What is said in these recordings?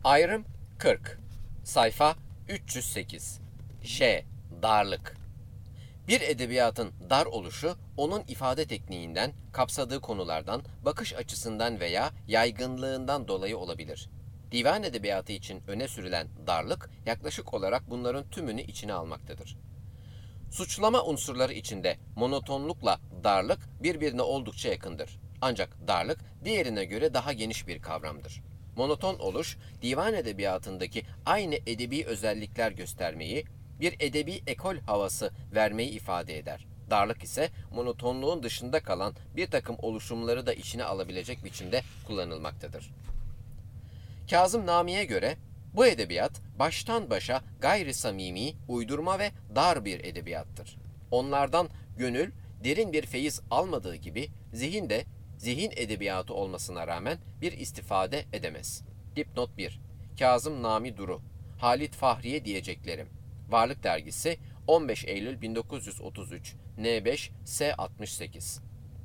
Ayrım 40. Sayfa 308. J. Darlık. Bir edebiyatın dar oluşu, onun ifade tekniğinden, kapsadığı konulardan, bakış açısından veya yaygınlığından dolayı olabilir. Divan edebiyatı için öne sürülen darlık, yaklaşık olarak bunların tümünü içine almaktadır. Suçlama unsurları içinde monotonlukla darlık birbirine oldukça yakındır. Ancak darlık diğerine göre daha geniş bir kavramdır. Monoton oluş, divan edebiyatındaki aynı edebi özellikler göstermeyi, bir edebi ekol havası vermeyi ifade eder. Darlık ise monotonluğun dışında kalan bir takım oluşumları da içine alabilecek biçimde kullanılmaktadır. Kazım Nami'ye göre bu edebiyat baştan başa gayri samimi, uydurma ve dar bir edebiyattır. Onlardan gönül derin bir feyiz almadığı gibi zihin de zihin edebiyatı olmasına rağmen bir istifade edemez. Dipnot 1. Kazım Nami Duru, Halit Fahriye diyeceklerim. Varlık Dergisi 15 Eylül 1933 N5 S68.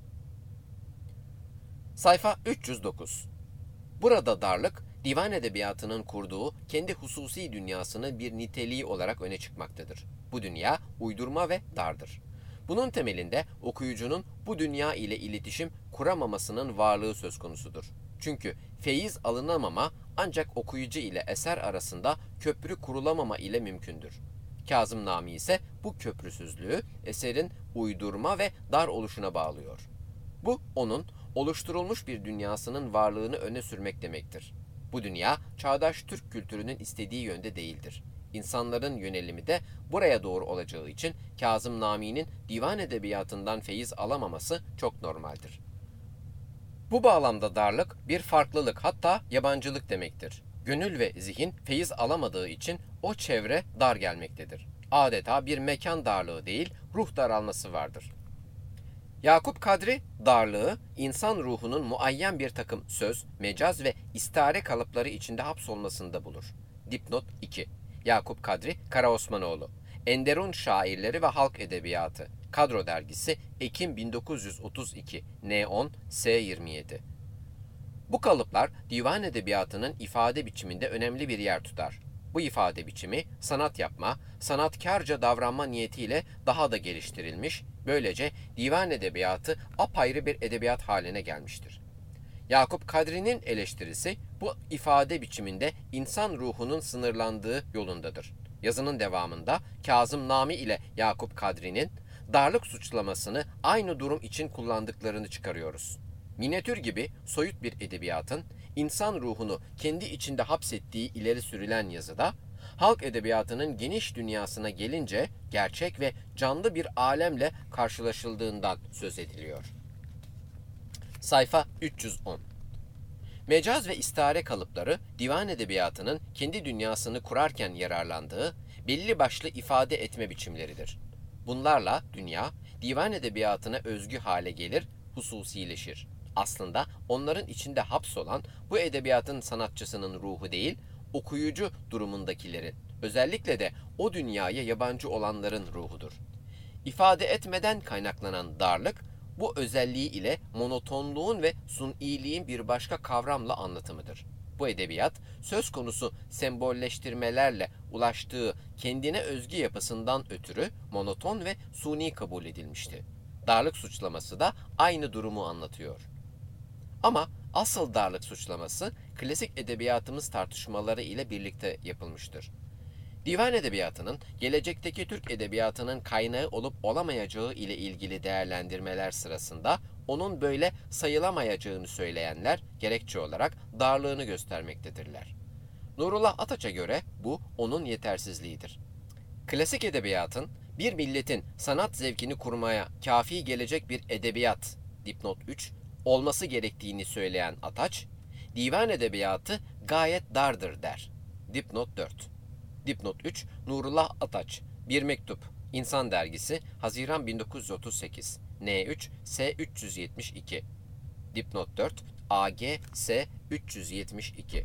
Sayfa 309. Burada darlık, divan edebiyatının kurduğu kendi hususi dünyasının bir niteliği olarak öne çıkmaktadır. Bu dünya uydurma ve dardır. Bunun temelinde okuyucunun bu dünya ile iletişim kuramamasının varlığı söz konusudur. Çünkü feyiz alınamama ancak okuyucu ile eser arasında köprü kurulamama ile mümkündür. Kazım Nami ise bu köprüsüzlüğü eserin uydurma ve dar oluşuna bağlıyor. Bu onun oluşturulmuş bir dünyasının varlığını öne sürmek demektir. Bu dünya çağdaş Türk kültürünün istediği yönde değildir. İnsanların yönelimi de buraya doğru olacağı için Kazım Nami'nin divan edebiyatından feyiz alamaması çok normaldir. Bu bağlamda darlık bir farklılık, hatta yabancılık demektir. Gönül ve zihin feyiz alamadığı için o çevre dar gelmektedir. Adeta bir mekan darlığı değil, ruh daralması vardır. Yakup Kadri, darlığı, insan ruhunun muayyen bir takım söz, mecaz ve istare kalıpları içinde hapsolmasında bulur. Dipnot 2. Yakup Kadri Karaosmanoğlu, Enderun Şairleri ve Halk Edebiyatı, Kadro Dergisi, Ekim 1932, N10, S27. Bu kalıplar divan edebiyatının ifade biçiminde önemli bir yer tutar. Bu ifade biçimi sanat yapma, sanatkarca davranma niyetiyle daha da geliştirilmiş, böylece divan edebiyatı apayrı bir edebiyat haline gelmiştir. Yakup Kadri'nin eleştirisi bu ifade biçiminde insan ruhunun sınırlandığı yolundadır. Yazının devamında Kazım Nami ile Yakup Kadri'nin darlık suçlamasını aynı durum için kullandıklarını çıkarıyoruz. Minyatür gibi soyut bir edebiyatın insan ruhunu kendi içinde hapsettiği ileri sürülen yazıda, halk edebiyatının geniş dünyasına gelince gerçek ve canlı bir alemle karşılaşıldığından söz ediliyor. Sayfa 310. Mecaz ve istare kalıpları divan edebiyatının kendi dünyasını kurarken yararlandığı belli başlı ifade etme biçimleridir. Bunlarla dünya divan edebiyatına özgü hale gelir, hususileşir. Aslında onların içinde hapsolan bu edebiyatın sanatçısının ruhu değil, okuyucu durumundakilerin, özellikle de o dünyaya yabancı olanların ruhudur. İfade etmeden kaynaklanan darlık, bu özelliği ile monotonluğun ve sun'iliğin bir başka kavramla anlatımıdır. Bu edebiyat, söz konusu sembolleştirmelerle ulaştığı kendine özgü yapısından ötürü monoton ve suni kabul edilmişti. Darlık suçlaması da aynı durumu anlatıyor. Ama asıl darlık suçlaması klasik edebiyatımız tartışmaları ile birlikte yapılmıştır. Divan edebiyatının gelecekteki Türk edebiyatının kaynağı olup olamayacağı ile ilgili değerlendirmeler sırasında onun böyle sayılamayacağını söyleyenler gerekçe olarak darlığını göstermektedirler. Nurullah Ataç'a göre bu onun yetersizliğidir. Klasik edebiyatın bir milletin sanat zevkini kurmaya kafi gelecek bir edebiyat, dipnot 3, olması gerektiğini söyleyen Ataç, divan edebiyatı gayet dardır der. Dipnot 4. Dipnot 3, Nurullah Ataç, Bir Mektup, İnsan Dergisi, Haziran 1938, N3, S372. Dipnot 4, AG, S372.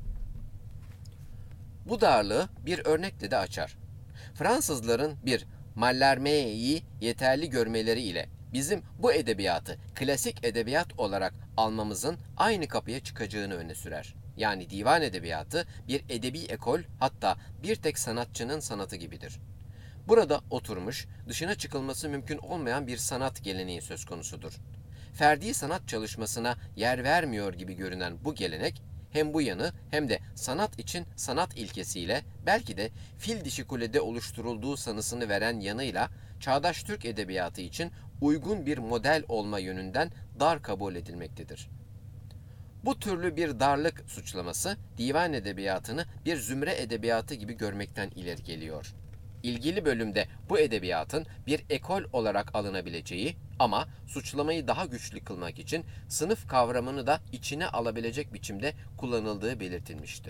Bu darlığı bir örnekle de açar. Fransızların bir Mallarmé'yi yeterli görmeleri ile bizim bu edebiyatı klasik edebiyat olarak almamızın aynı kapıya çıkacağını öne sürer. Yani divan edebiyatı bir edebi ekol, hatta bir tek sanatçının sanatı gibidir. Burada oturmuş, dışına çıkılması mümkün olmayan bir sanat geleneği söz konusudur. Ferdi sanat çalışmasına yer vermiyor gibi görünen bu gelenek, hem bu yanı hem de sanat için sanat ilkesiyle, belki de Fil Dişi Kule'de oluşturulduğu sanısını veren yanıyla, çağdaş Türk edebiyatı için uygun bir model olma yönünden dar kabul edilmektedir. Bu türlü bir darlık suçlaması, divan edebiyatını bir zümre edebiyatı gibi görmekten ileri geliyor. İlgili bölümde bu edebiyatın bir ekol olarak alınabileceği ama suçlamayı daha güçlü kılmak için sınıf kavramını da içine alabilecek biçimde kullanıldığı belirtilmişti.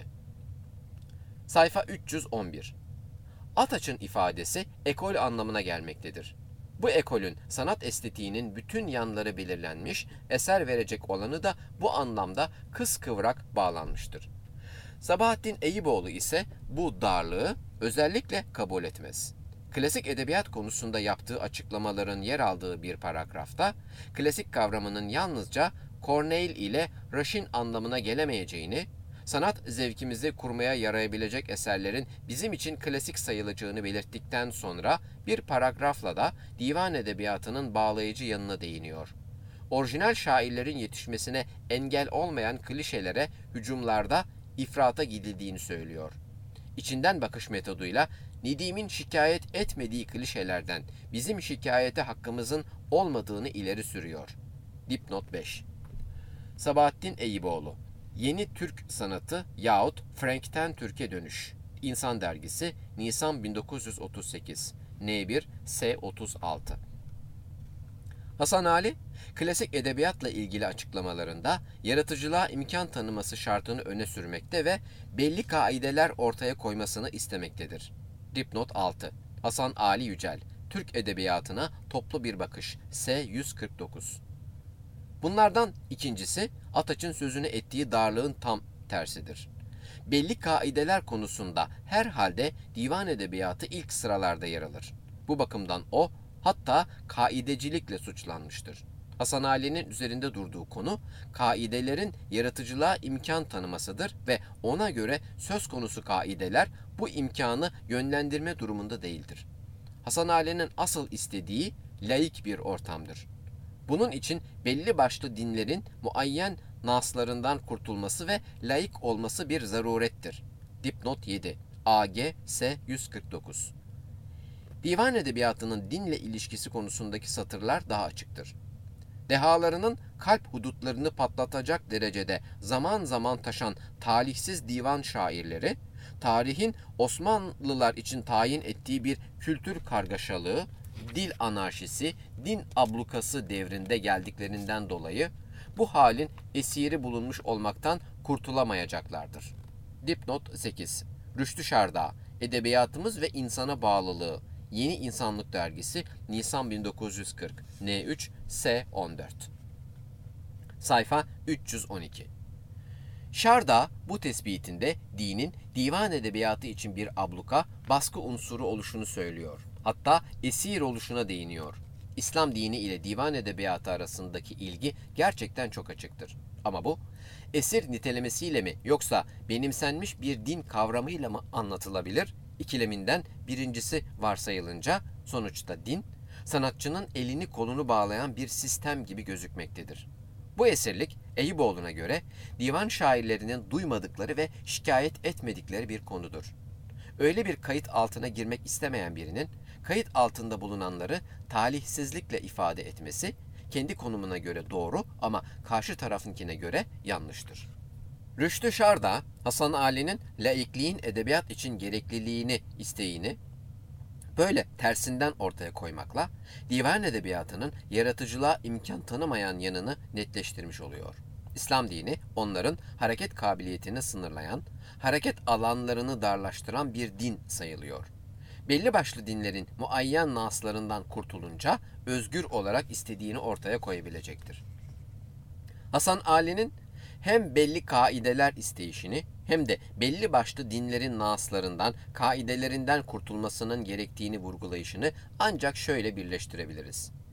Sayfa 311. Ataç'ın ifadesi ekol anlamına gelmektedir. Bu ekolün sanat estetiğinin bütün yanları belirlenmiş, eser verecek olanı da bu anlamda kıskıvrak bağlanmıştır. Sabahattin Eyüboğlu ise bu darlığı özellikle kabul etmez. Klasik edebiyat konusunda yaptığı açıklamaların yer aldığı bir paragrafta, klasik kavramının yalnızca Corneille ile Raşin anlamına gelemeyeceğini, sanat zevkimizi kurmaya yarayabilecek eserlerin bizim için klasik sayılacağını belirttikten sonra bir paragrafla da divan edebiyatının bağlayıcı yanına değiniyor. Orijinal şairlerin yetişmesine engel olmayan klişelere hücumlarda ifrata gidildiğini söylüyor. İçinden bakış metoduyla Nedim'in şikayet etmediği klişelerden bizim şikayete hakkımızın olmadığını ileri sürüyor. Dipnot 5. Sabahattin Eyüboğlu, Yeni Türk Sanatı yahut Frank'ten Türk'e Dönüş. İnsan Dergisi, Nisan 1938. N1 S36. Hasan Ali, klasik edebiyatla ilgili açıklamalarında yaratıcılığa imkan tanıması şartını öne sürmekte ve belli kaideler ortaya koymasını istemektedir. Dipnot 6. Hasan Ali Yücel, Türk Edebiyatına Toplu Bir Bakış, S149. Bunlardan ikincisi, Ataç'ın sözünü ettiği darlığın tam tersidir. Belli kaideler konusunda herhalde divan edebiyatı ilk sıralarda yer alır. Bu bakımdan o, hatta kaidecilikle suçlanmıştır. Hasan Ali'nin üzerinde durduğu konu, kaidelerin yaratıcılığa imkan tanımasıdır ve ona göre söz konusu kaideler bu imkanı yönlendirme durumunda değildir. Hasan Ali'nin asıl istediği laik bir ortamdır. Bunun için belli başlı dinlerin muayyen naslarından kurtulması ve laik olması bir zarurettir. Dipnot 7. AG S 149. Divan edebiyatının dinle ilişkisi konusundaki satırlar daha açıktır. Dehalarının kalp hudutlarını patlatacak derecede zaman zaman taşan talihsiz divan şairleri, tarihin Osmanlılar için tayin ettiği bir kültür kargaşalığı, dil anarşisi, din ablukası devrinde geldiklerinden dolayı bu halin esiri bulunmuş olmaktan kurtulamayacaklardır. Dipnot 8. Rüştü Şardağ, Edebiyatımız ve İnsana Bağlılığı, Yeni İnsanlık Dergisi, Nisan 1940, N3, S14. Sayfa 312. Şardağ bu tespitinde dinin divan edebiyatı için bir abluka, baskı unsuru oluşunu söylüyor. Hatta esir oluşuna değiniyor. İslam dini ile divan edebiyatı arasındaki ilgi gerçekten çok açıktır. Ama bu, esir nitelemesiyle mi yoksa benimsenmiş bir din kavramıyla mı anlatılabilir? İkileminden birincisi varsayılınca sonuçta din, sanatçının elini kolunu bağlayan bir sistem gibi gözükmektedir. Bu esirlik Eyüboğlu'na göre divan şairlerinin duymadıkları ve şikayet etmedikleri bir konudur. Öyle bir kayıt altına girmek istemeyen birinin kayıt altında bulunanları talihsizlikle ifade etmesi kendi konumuna göre doğru ama karşı tarafınkine göre yanlıştır. Rüştü Şardağ, Hasan Ali'nin laikliğin edebiyat için gerekliliğini, isteğini böyle tersinden ortaya koymakla divan edebiyatının yaratıcılığa imkan tanımayan yanını netleştirmiş oluyor. İslam dini onların hareket kabiliyetini sınırlayan, hareket alanlarını darlaştıran bir din sayılıyor. Belli başlı dinlerin muayyen naslarından kurtulunca özgür olarak istediğini ortaya koyabilecektir. Hasan Ali'nin hem belli kaideler isteyişini hem de belli başlı dinlerin naslarından, kaidelerinden kurtulmasının gerektiğini vurgulayışını ancak şöyle birleştirebiliriz.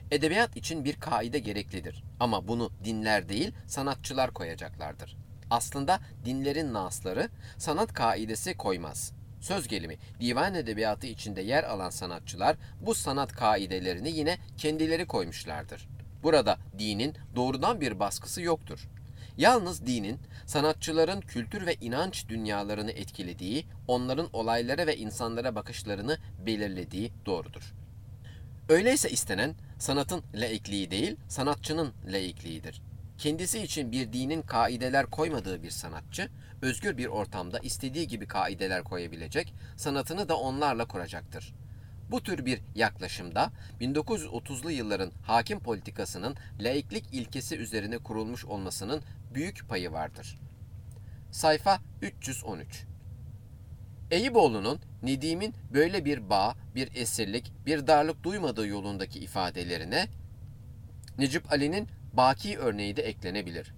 Edebiyat için bir kaide gereklidir ama bunu dinler değil sanatçılar koyacaklardır. Aslında dinlerin nasları sanat kaidesi koymaz. Söz gelimi divan edebiyatı içinde yer alan sanatçılar bu sanat kaidelerini yine kendileri koymuşlardır. Burada dinin doğrudan bir baskısı yoktur. Yalnız dinin sanatçıların kültür ve inanç dünyalarını etkilediği, onların olaylara ve insanlara bakışlarını belirlediği doğrudur. Öyleyse istenen sanatın laikliği değil, sanatçının laikliğidir. Kendisi için bir dinin kaideler koymadığı bir sanatçı, özgür bir ortamda istediği gibi kaideler koyabilecek, sanatını da onlarla kuracaktır. Bu tür bir yaklaşımda 1930'lu yılların hakim politikasının laiklik ilkesi üzerine kurulmuş olmasının büyük payı vardır. Sayfa 313. Eyüboğlu'nun Nedim'in böyle bir bağ, bir esirlik, bir darlık duymadığı yolundaki ifadelerine Necip Ali'nin Baki örneği de eklenebilir.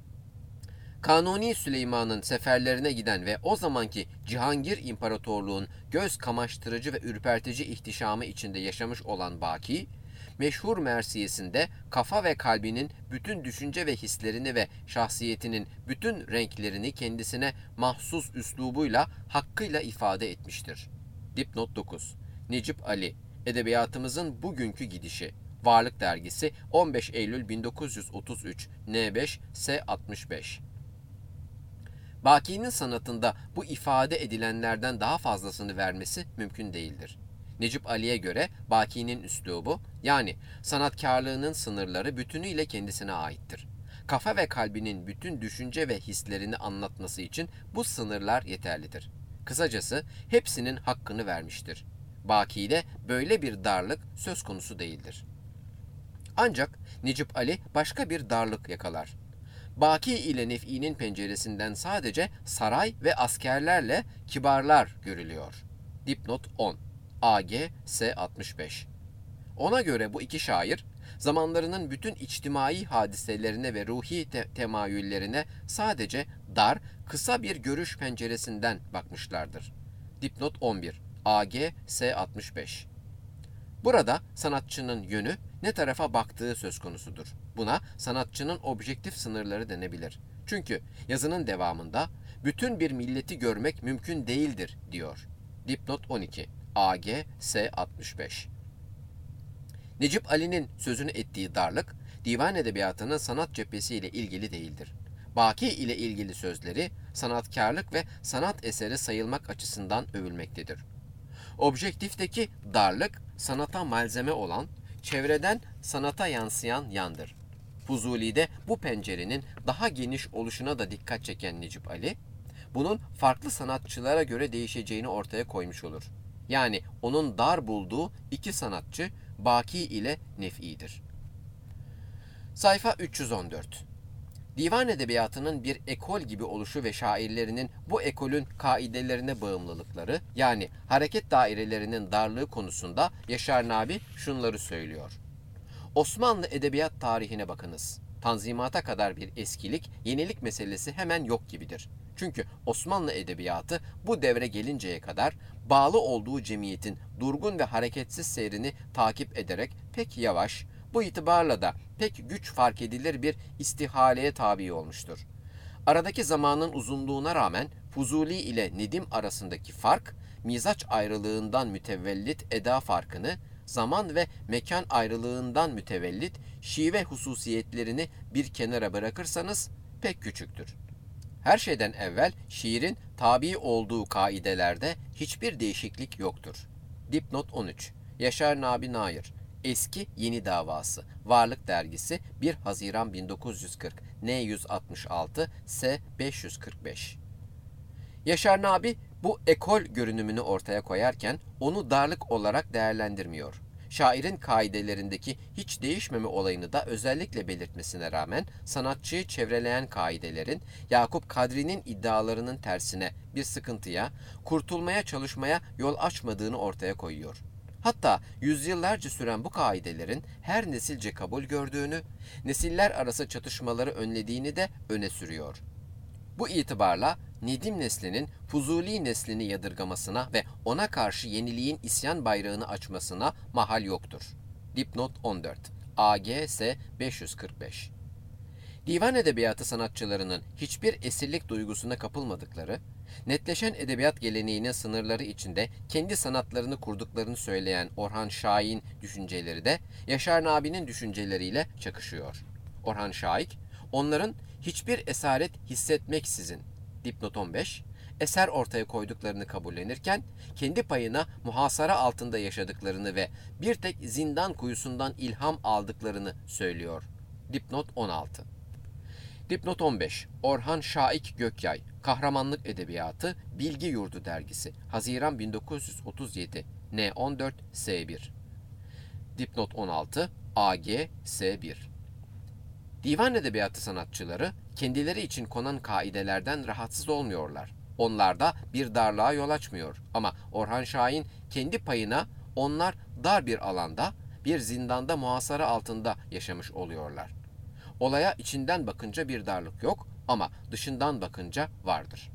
Kanuni Süleyman'ın seferlerine giden ve o zamanki Cihangir İmparatorluğun göz kamaştırıcı ve ürpertici ihtişamı içinde yaşamış olan Baki, meşhur mersiyesinde kafa ve kalbinin bütün düşünce ve hislerini ve şahsiyetinin bütün renklerini kendisine mahsus üslubuyla hakkıyla ifade etmiştir. Dipnot 9. Necip Ali, Edebiyatımızın Bugünkü Gidişi, Varlık Dergisi, 15 Eylül 1933, N5, S65. Baki'nin sanatında bu ifade edilenlerden daha fazlasını vermesi mümkün değildir. Necip Ali'ye göre Baki'nin üslubu, yani sanatkarlığının sınırları bütünüyle kendisine aittir. Kafa ve kalbinin bütün düşünce ve hislerini anlatması için bu sınırlar yeterlidir. Kısacası hepsinin hakkını vermiştir. Baki'de böyle bir darlık söz konusu değildir. Ancak Necip Ali başka bir darlık yakalar. Baki ile Nef'i'nin penceresinden sadece saray ve askerlerle kibarlar görülüyor. Dipnot 10. AG S65. Ona göre bu iki şair, zamanlarının bütün içtimai hadiselerine ve ruhi temayüllerine sadece dar, kısa bir görüş penceresinden bakmışlardır. Dipnot 11. AG S65. Burada sanatçının yönü, ne tarafa baktığı söz konusudur. Buna sanatçının objektif sınırları denebilir. Çünkü yazının devamında bütün bir milleti görmek mümkün değildir diyor. Dipnot 12. AG S65. Necip Ali'nin sözünü ettiği darlık, divan edebiyatının sanat cephesiyle ilgili değildir. Baki ile ilgili sözleri sanatkarlık ve sanat eseri sayılmak açısından övülmektedir. Objektifteki darlık, sanata malzeme olan, çevreden sanata yansıyan yandır. Fuzuli'de bu pencerenin daha geniş oluşuna da dikkat çeken Necip Ali, bunun farklı sanatçılara göre değişeceğini ortaya koymuş olur. Yani onun dar bulduğu iki sanatçı Baki ile Nef'i'dir. Sayfa 314. Divan edebiyatının bir ekol gibi oluşu ve şairlerinin bu ekolün kaidelerine bağımlılıkları, yani hareket dairelerinin darlığı konusunda Yaşar Nabi şunları söylüyor. Osmanlı edebiyat tarihine bakınız. Tanzimata kadar bir eskilik, yenilik meselesi hemen yok gibidir. Çünkü Osmanlı edebiyatı bu devre gelinceye kadar bağlı olduğu cemiyetin durgun ve hareketsiz seyrini takip ederek pek yavaş, bu itibarla da pek güç fark edilir bir istihaleye tabi olmuştur. Aradaki zamanın uzunluğuna rağmen Fuzuli ile Nedim arasındaki fark, mizaç ayrılığından mütevellit eda farkını, zaman ve mekan ayrılığından mütevellit şive hususiyetlerini bir kenara bırakırsanız pek küçüktür. Her şeyden evvel şiirin tabi olduğu kaidelerde hiçbir değişiklik yoktur. Dipnot 13. Yaşar Nabi Nair. Eski Yeni Davası. Varlık Dergisi 1 Haziran 1940. N166 S 545. Yaşar Nabi bu ekol görünümünü ortaya koyarken onu darlık olarak değerlendirmiyor. Şairin kaidelerindeki hiç değişmeme olayını da özellikle belirtmesine rağmen sanatçıyı çevreleyen kaidelerin Yakup Kadri'nin iddialarının tersine bir sıkıntıya, kurtulmaya çalışmaya yol açmadığını ortaya koyuyor. Hatta yüzyıllarca süren bu kaidelerin her nesilce kabul gördüğünü, nesiller arası çatışmaları önlediğini de öne sürüyor. Bu itibarla Nedim neslinin Fuzuli neslini yadırgamasına ve ona karşı yeniliğin isyan bayrağını açmasına mahal yoktur. Dipnot 14. AGS 545. Divan edebiyatı sanatçılarının hiçbir esirlik duygusuna kapılmadıkları, netleşen edebiyat geleneğinin sınırları içinde kendi sanatlarını kurduklarını söyleyen Orhan Şahik'in düşünceleri de Yaşar Nabi'nin düşünceleriyle çakışıyor. Orhan Şahik, onların hiçbir esaret hissetmeksizin, dipnot 15, eser ortaya koyduklarını kabullenirken, kendi payına muhasara altında yaşadıklarını ve bir tek zindan kuyusundan ilham aldıklarını söylüyor. Dipnot 16. Dipnot 15. Orhan Şahik Gökyay, Kahramanlık Edebiyatı, Bilgi Yurdu Dergisi, Haziran 1937, N14, S1. Dipnot 16. AG, S1. Divan edebiyatı sanatçıları, kendileri için konan kaidelerden rahatsız olmuyorlar. Onlarda bir darlığa yol açmıyor. Ama Orhan Şahik'in kendi payına onlar dar bir alanda, bir zindanda muhasara altında yaşamış oluyorlar. Olaya içinden bakınca bir darlık yok ama dışından bakınca vardır.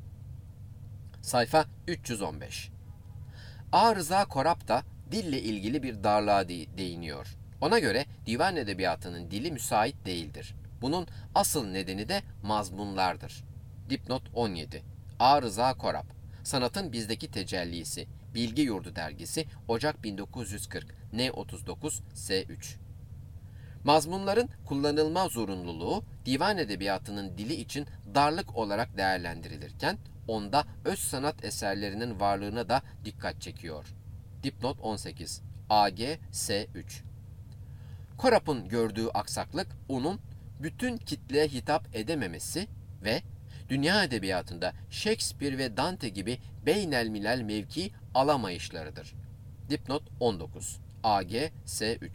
Sayfa 315. A. Rıza Korap da dille ilgili bir darlığa değiniyor. Ona göre divan edebiyatının dili müsait değildir. Bunun asıl nedeni de mazmunlardır. Dipnot 17. A. Rıza Korap, Sanatın Bizdeki Tecellisi, Bilgi Yurdu Dergisi, Ocak 1940, N39, S3. Mazmunların kullanılma zorunluluğu divan edebiyatının dili için darlık olarak değerlendirilirken onda öz sanat eserlerinin varlığına da dikkat çekiyor. Dipnot 18. AG S3. Korap'ın gördüğü aksaklık onun bütün kitleye hitap edememesi ve dünya edebiyatında Shakespeare ve Dante gibi beynelmilel mevki alamayışlarıdır. Dipnot 19. AG S3.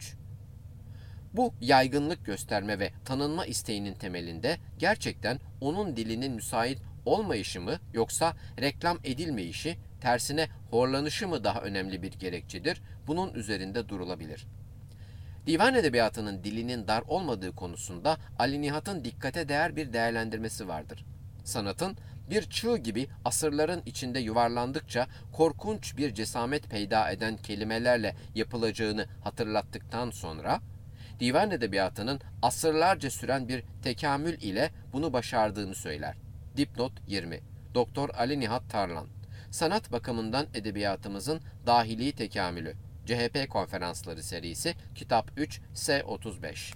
Bu yaygınlık gösterme ve tanınma isteğinin temelinde gerçekten onun dilinin müsait olmayışı mı yoksa reklam edilmeyişi, tersine horlanışı mı daha önemli bir gerekçedir? Bunun üzerinde durulabilir. Divan edebiyatının dilinin dar olmadığı konusunda Ali Nihat'ın dikkate değer bir değerlendirmesi vardır. Sanatın bir çığ gibi asırların içinde yuvarlandıkça korkunç bir cesamet peyda eden kelimelerle yapılacağını hatırlattıktan sonra, divan edebiyatının asırlarca süren bir tekamül ile bunu başardığını söyler. Dipnot 20. Doktor Ali Nihat Tarlan. Sanat bakımından edebiyatımızın dahili tekamülü. CHP Konferansları serisi, Kitap 3, S35.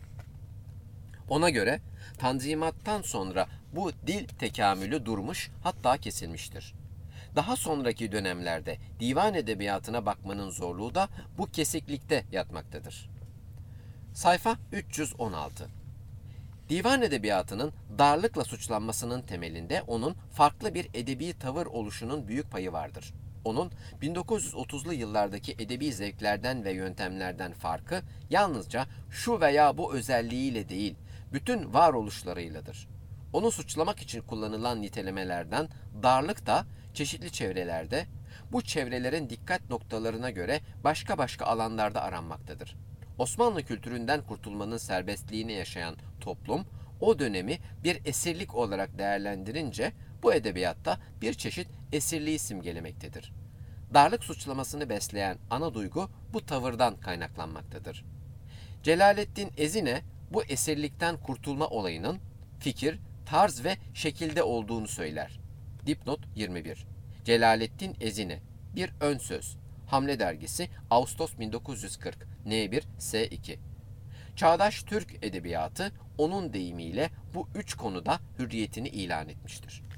Ona göre Tanzimat'tan sonra bu dil tekamülü durmuş, hatta kesilmiştir. Daha sonraki dönemlerde divan edebiyatına bakmanın zorluğu da bu kesiklikte yatmaktadır. Sayfa 316. Divan edebiyatının darlıkla suçlanmasının temelinde onun farklı bir edebi tavır oluşunun büyük payı vardır. Onun 1930'lu yıllardaki edebi zevklerden ve yöntemlerden farkı yalnızca şu veya bu özelliğiyle değil, bütün varoluşlarıyladır. Onu suçlamak için kullanılan nitelemelerden darlık da çeşitli çevrelerde, bu çevrelerin dikkat noktalarına göre başka alanlarda aranmaktadır. Osmanlı kültüründen kurtulmanın serbestliğini yaşayan toplum, o dönemi bir esirlik olarak değerlendirince bu edebiyatta bir çeşit esirliği simgelemektedir. Darlık suçlamasını besleyen ana duygu bu tavırdan kaynaklanmaktadır. Celaleddin Ezine bu esirlikten kurtulma olayının fikir, tarz ve şekilde olduğunu söyler. Dipnot 21. Celaleddin Ezine, bir ön söz. Hamle Dergisi, Ağustos 1940, N1, S2. Çağdaş Türk edebiyatı onun deyimiyle bu üç konuda hürriyetini ilan etmiştir.